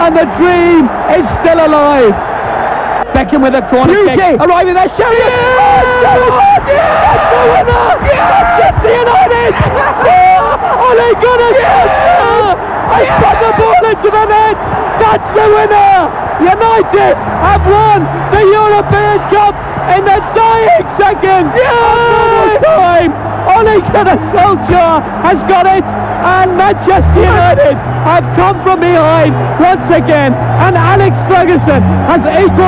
And the dream is still alive. Beckham with a corner kick. Arriving there, Sheringham. That's the winner. Manchester United. Ole Gunnar Solskjaer has put the ball into the net. That's the winner. United have won the European Cup in the dying seconds of normal time. Ole Gunnar Solskjaer has got it, and Manchester United have come from behind once again, and Alex Ferguson has equalled